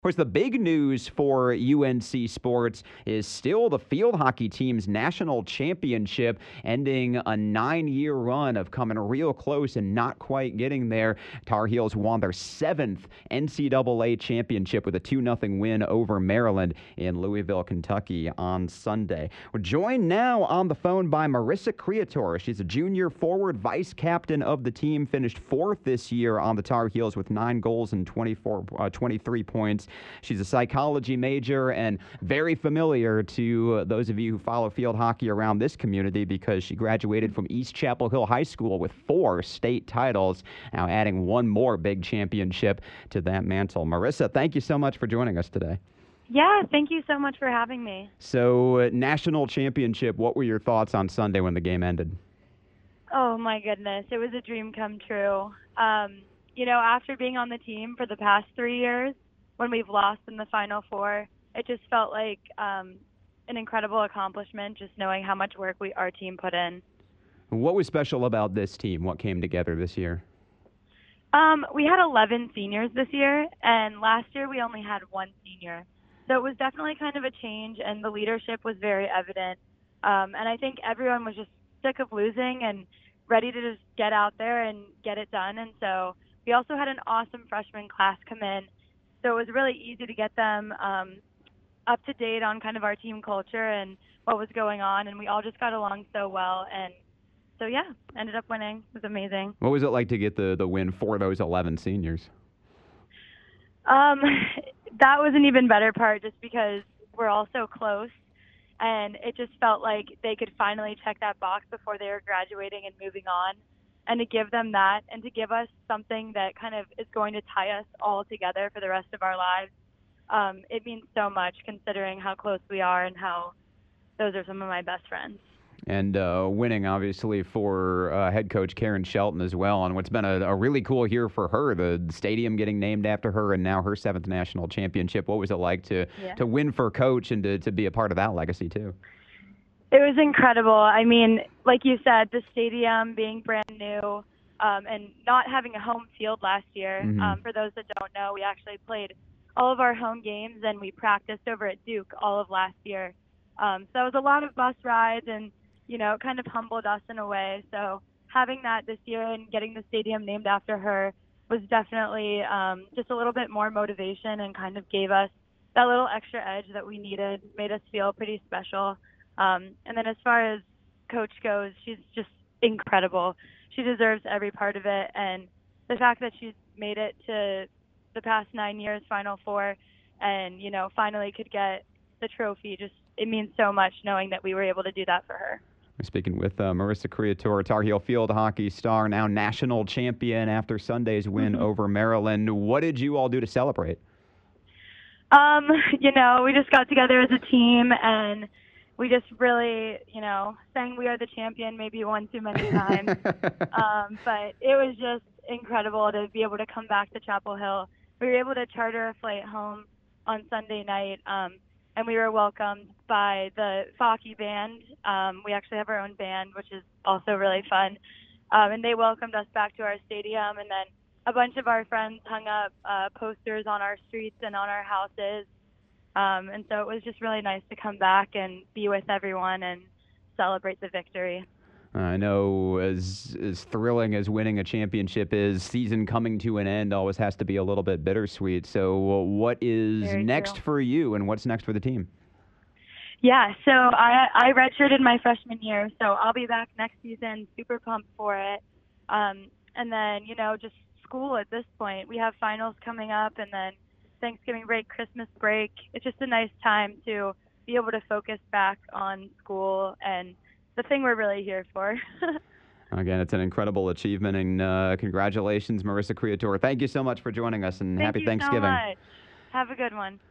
Of course, the big news for UNC sports is still the field hockey team's national championship, ending a 9-year run of coming real close and not quite getting there. Tar Heels won their 7th NCAA championship with a 2-0 win over Maryland in Louisville, Kentucky on Sunday. We're joined now on the phone by Marissa Creatore. She's a junior forward, vice captain of the team, finished 4th this year on the Tar Heels with 9 goals and 23 points. She's a psychology major and very familiar to those of you who follow field hockey around this community because she graduated from East Chapel Hill High School with 4 state titles, now adding one more big championship to that mantle. Marissa, thank you so much for joining us today. Yeah, thank you so much for having me. So, national championship, what were your thoughts on Sunday when the game ended? Oh, my goodness. It was a dream come true. After being on the team for the past 3 years, when we've lost in the Final Four, it just felt like an incredible accomplishment, just knowing how much work our team put in. What was special about this team? What came together this year? We had 11 seniors this year, and last year we only had 1 senior. So it was definitely kind of a change, and the leadership was very evident. And I think everyone was just sick of losing and ready to just get out there and get it done. And so we also had an awesome freshman class come in. So it was really easy to get them up to date on kind of our team culture and what was going on. And we all just got along so well. And so, yeah, ended up winning. It was amazing. What was it like to get the win for those 11 seniors? That was an even better part just because we're all so close. And it just felt like they could finally check that box before they were graduating and moving on. And to give them that and to give us something that kind of is going to tie us all together for the rest of our lives, it means so much considering how close we are and how those are some of my best friends. And winning, obviously, for head coach Karen Shelton as well. And what's been a really cool year for her, the stadium getting named after her and now her 7th national championship. What was it like to win for coach and to be a part of that legacy, too? It was incredible. I mean, like you said, the stadium being brand new and not having a home field last year. Mm-hmm. For those that don't know, we actually played all of our home games and we practiced over at Duke all of last year. So it was a lot of bus rides and, it kind of humbled us in a way. So having that this year and getting the stadium named after her was definitely just a little bit more motivation and kind of gave us that little extra edge that we needed, made us feel pretty special. And then as far as coach goes, she's just incredible. She deserves every part of it. And the fact that she's made it to the past 9 years Final Four and, finally could get the trophy, it means so much knowing that we were able to do that for her. We're speaking with Marissa Creatore, Tar Heel field hockey star, now national champion after Sunday's win over Maryland. What did you all do to celebrate? We just got together as a team and we just really, sang "We Are the Champion" maybe one too many times. But it was just incredible to be able to come back to Chapel Hill. We were able to charter a flight home on Sunday night, and we were welcomed by the Focky band. We actually have our own band, which is also really fun. And they welcomed us back to our stadium, and then a bunch of our friends hung up posters on our streets and on our houses. And so it was just really nice to come back and be with everyone and celebrate the victory. I know as thrilling as winning a championship is, season coming to an end always has to be a little bit bittersweet. So what is Very next true. for you and what's next for the team? Yeah, so I redshirted my freshman year, so I'll be back next season, super pumped for it. And then, just school at this point. We have finals coming up and then Thanksgiving break, Christmas break. It's just a nice time to be able to focus back on school and the thing we're really here for. Again, it's an incredible achievement, and congratulations, Marissa Creatore. Thank you so much for joining us, and happy Thanksgiving. Thank you so much. Have a good one.